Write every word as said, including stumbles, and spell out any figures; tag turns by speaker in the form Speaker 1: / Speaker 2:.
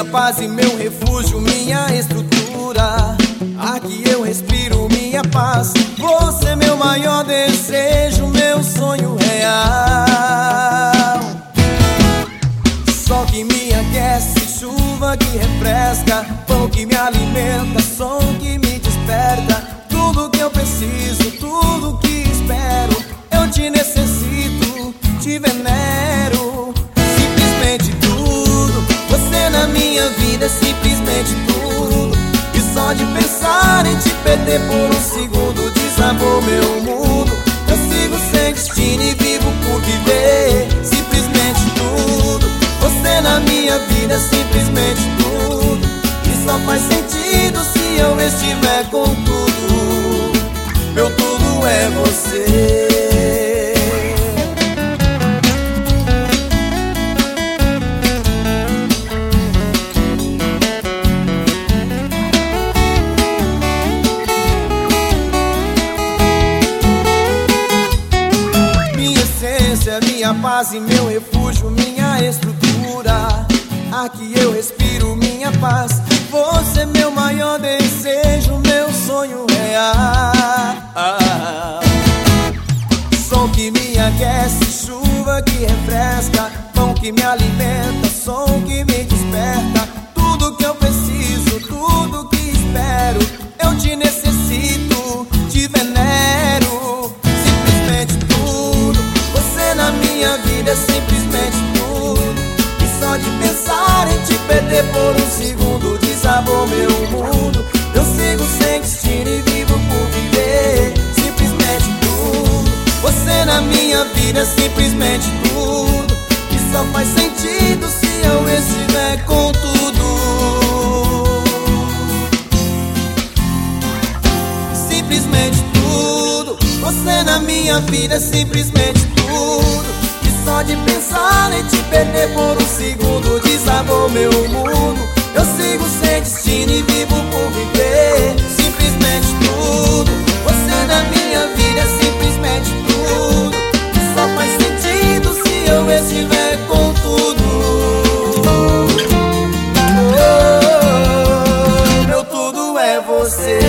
Speaker 1: minha paz e meu refúgio, minha estrutura. Aqui eu respiro minha paz. Você é meu maior desejo, meu sonho real. Sol que me aquece, chuva que refresca, pão que me alimenta, som que me desperta. Tudo que eu preciso, tudo que espero, eu te necessito, te venero. Simplesmente tudo, você na minha vida é simplesmente tudo. E só de pensar em te perder por um segundo desabou meu mundo. Eu sigo sem destino e vivo por viver. Simplesmente tudo, você na minha vida é simplesmente tudo. E só faz sentido se eu estiver com tudo. Meu tudo é você. Minha paz e meu refúgio, minha estrutura. Aqui eu respiro minha paz. Você é meu maior desejo, meu sonho real. Som que me aquece, chuva que refresca, pão que me alimenta, som que me desperta. Tudo que eu preciso, tudo que espero, eu te necessito, te venero. Simplesmente tudo, você na minha vida é simplesmente tudo. E só de pensar em te perder por um segundo desabou meu mundo. Eu sigo sem destino e vivo por viver. Simplesmente tudo, você na minha vida é simplesmente tudo. E só faz sentido se eu estiver com tudo. Simplesmente tudo, você na minha vida é simplesmente tudo. E só de pensar em te perder por um segundo desabou meu mundo. Eu sigo sem destino e vivo por viver. Simplesmente tudo, você na minha vida é simplesmente tudo. E só faz sentido se eu estiver com tudo. Oh, meu tudo é você.